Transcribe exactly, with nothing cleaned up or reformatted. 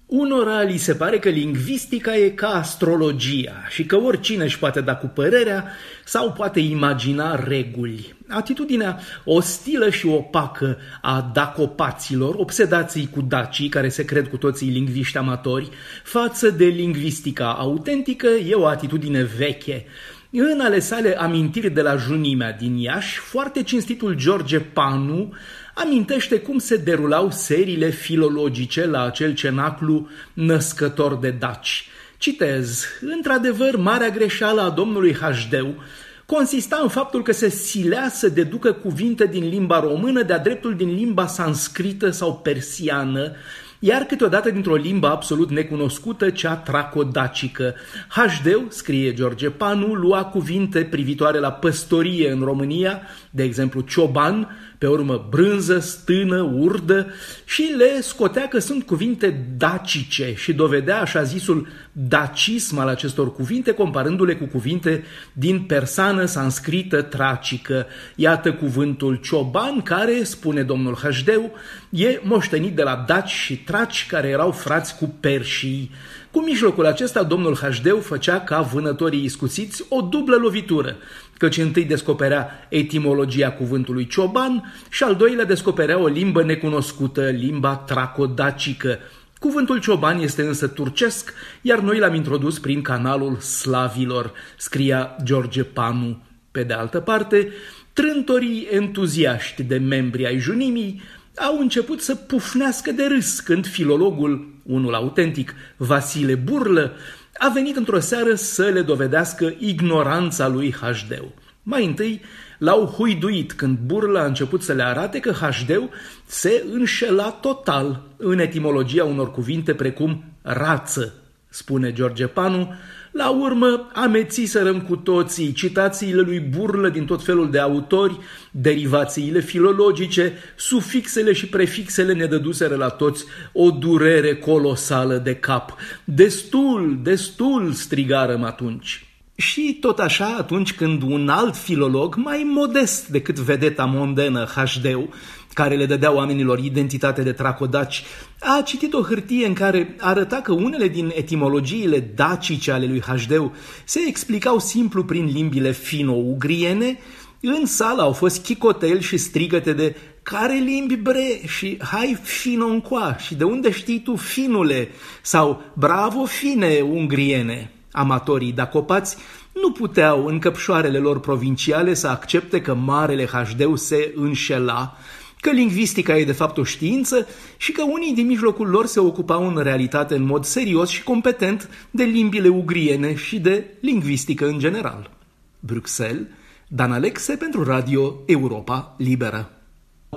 Unora li se pare că lingvistica e ca astrologia și că oricine își poate da cu părerea sau poate imagina reguli. Atitudinea ostilă și opacă a dacopaților, obsedații cu dacii, care se cred cu toții lingviști amatori, față de lingvistica autentică, e o atitudine veche. În ale sale amintiri de la Junimea din Iași, foarte cinstitul George Panu amintește cum se derulau seriile filologice la acel cenaclu născător de daci. Citez: într-adevăr, marea greșeală a domnului Hașdeu consista în faptul că se silea să deducă cuvinte din limba română de-a dreptul din limba sanscrită sau persiană, iar câteodată dintr-o limbă absolut necunoscută, cea tracodacică. Hașdeu, scrie George Panu, lua cuvinte privitoare la păstorie în România, de exemplu cioban, pe urmă brânză, stână, urdă, și le scotea că sunt cuvinte dacice și dovedea așa zisul dacism al acestor cuvinte, comparându-le cu cuvinte din persană, sanscrită, tracică. Iată cuvântul cioban, care, spune domnul Hașdeu, e moștenit de la daci și traci, care erau frați cu perșii. Cu mijlocul acesta, domnul Hașdeu făcea ca vânătorii iscusiți o dublă lovitură, căci întâi descoperea etimologia cuvântului cioban și al doilea descoperea o limbă necunoscută, limba tracodacică. Cuvântul cioban este însă turcesc, iar noi l-am introdus prin canalul slavilor, scria George Panu. Pe de altă parte, trântorii entuziaști de membri ai Junimii au început să pufnească de râs când filologul, unul autentic, Vasile Burlă, a venit într-o seară să le dovedească ignoranța lui Hașdeu. Mai întâi l-au huiduit când Burlă a început să le arate că Hașdeu se înșela total în etimologia unor cuvinte precum rață, spune George Panu. La urmă amețiserăm cu toții citațiile lui Burlă din tot felul de autori, derivațiile filologice, sufixele și prefixele ne dăduseră la toți o durere colosală de cap. Destul, destul, strigarăm atunci. Și tot așa, atunci când un alt filolog, mai modest decât vedeta mondenă Hașdeu, care le dădea oamenilor identitate de tracodaci, a citit o hârtie în care arăta că unele din etimologiile dacice ale lui Hașdeu se explicau simplu prin limbile fino-ugriene, în sală au fost chicotel și strigăte de "care limbi bre" și "hai fino încoa" și "de unde știi tu, finule?" sau "bravo fine ungriene". Amatorii dacopați nu puteau în căpșoarele lor provinciale să accepte că marele Hașdeu se înșela, că lingvistica e de fapt o știință și că unii din mijlocul lor se ocupau în realitate în mod serios și competent de limbile ugriene și de lingvistică în general. Bruxelles, Dan Alexe pentru Radio Europa Liberă.